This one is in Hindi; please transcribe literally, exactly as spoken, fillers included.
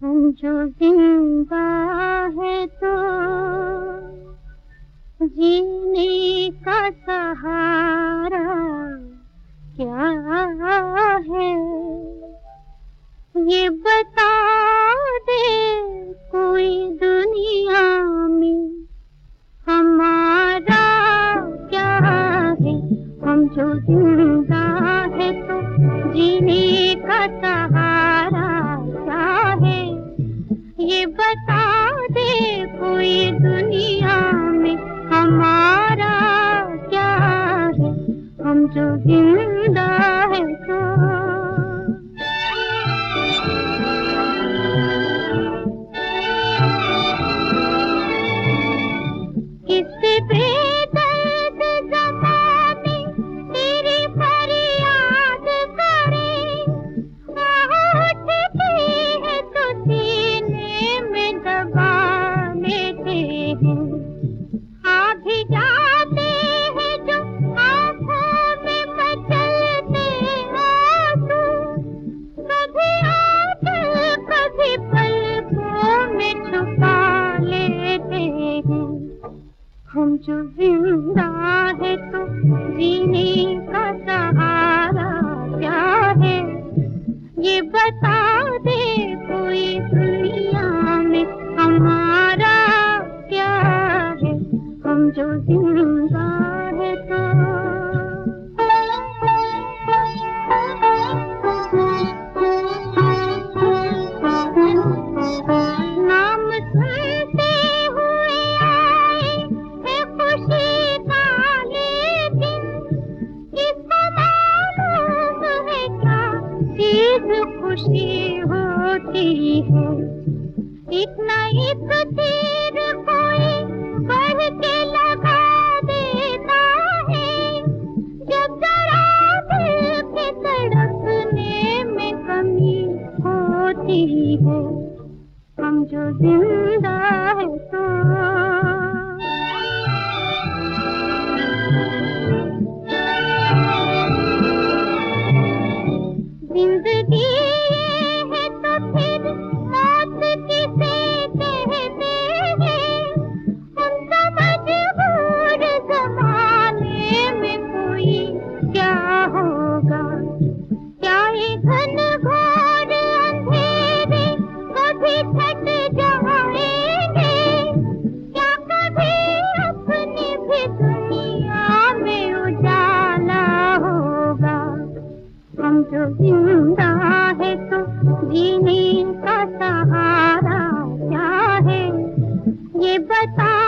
हम जो जिंदा है तो जीने का सहारा क्या है, ये बता दे कोई दुनिया में हमारा क्या है। हम जो जिंदा है तो जीने का सहारा क्या है, ये बता दे कोई दुनिया में हमारा क्या है। हम जो जिंदा है तो किससे बेदर्द ज़माने तेरी फरियाद करे, उठती है तो सीने में दबा लेते हैं। आ भी जाते हैं जो आँखों में मचलते आंसू, कभी आंचल कभी पलकों में छुपा लेते हैं। हम जो जिंदा है तो जीने का सहारा क्या है, ये बता दे कोई दुनिया में हमारा क्या है। हम जो जिंदा है तो नाम सुनते हुए आए है खुशी का ये दिन, किसको मालूम है क्या चीज खुशी होती है। इतना एक तीर कोई बढ़ के लगा देता है, जब जरा दिल के तड़पने में कमी होती है। हम जो जिंदा है तो जिंदगी है तो फिर मौत किसे कहते हैं। हम समझ जमाने में कोई क्या होगा, क्या ये घन घोर अंधेरे कभी छट जाएंगे, क्या कभी अपनी भी दुनिया में उजाला होगा। हम जो जिंदा है तो जीने का सहारा क्या है, ये बता